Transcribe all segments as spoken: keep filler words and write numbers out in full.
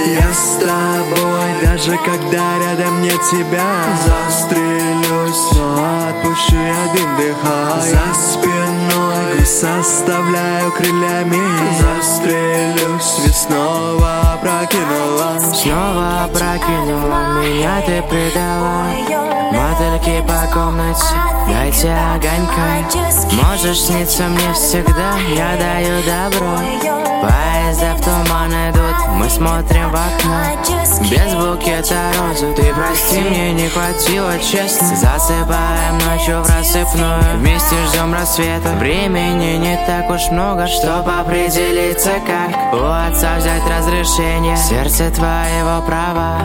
Я с тобой, даже когда рядом нет тебя. Застрелюсь, но отпущу я дым, дыхая. За спиной груз оставляю крыльями. Застрелюсь, ведь снова прокинула. Снова прокинула меня, ты предала. Мотыльки по комнате, дайте огонька. Можешь сниться мне всегда, я даю добро. Поезда в туман идут, мы смотрим в окно. Без букета розы, ты прости, мне не хватило, честно. Засыпаем ночью в рассыпную, вместе ждем рассвета. Времени не так уж много, чтоб определиться, как у отца взять разрешение. Сердце твоего права.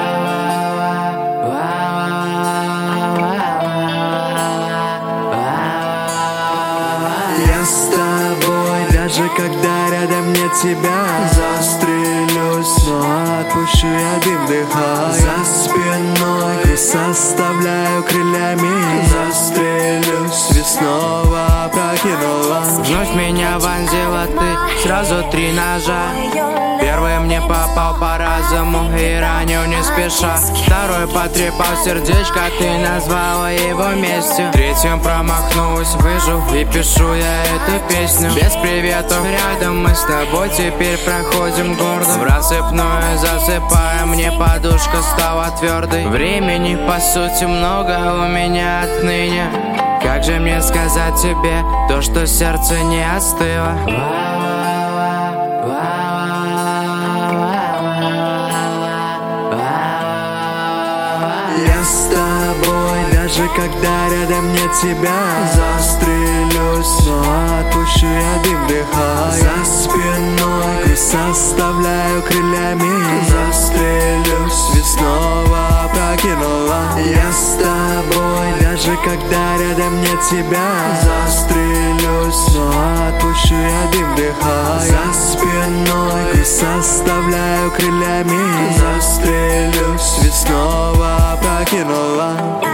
Я с тобой, даже когда рядом нет тебя. Застрелюсь, но отпущу я дым, дыхая. За спиной груз оставляю крыльями. Застрелюсь, ведь снова прокинула. Вновь меня вонзила ты, сразу три ножа. Первый мне попал по разуму и ранил не спеша. Второй потрепал сердечко, ты назвала его местью. Третьим промахнулась, выжил и пишу я эту песню. Без приветов рядом мы с тобой теперь проходим гордо. В рассыпную засыпаем, мне подушка стала твердой. Времени по сути много у меня отныне. Как же мне сказать тебе то, что сердце не остыло? Я с тобой, даже когда рядом нет тебя. Застрелюсь, но отпущу я дым, дыхая. За спиной груз оставляю крыльями. Застрелюсь, ведь снова прокинула. Я с тобой, даже когда рядом нет тебя. Застрелюсь, но отпущу я дым, дыхая. За спиной груз оставляю крыльями. Застрелюсь, ведь снова прокинула.